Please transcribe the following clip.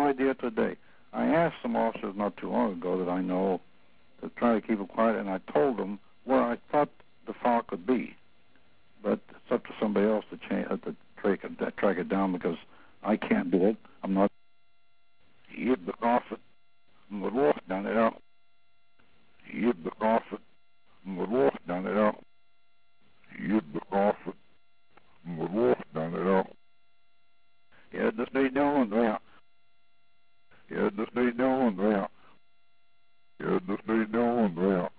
idea today. I asked some officers not too long ago that I know to try to keep it quiet, and I told them where I thought the file could be. But it's up to somebody else to track it down, because I can't do it. I'm not. You'd be confident. Would walk down it out. You'd be confident. Would walk down it out. You'd be confident. Would walk down it out. Yeah, this day down there. Yeah, this day down there. Yeah, this day down there.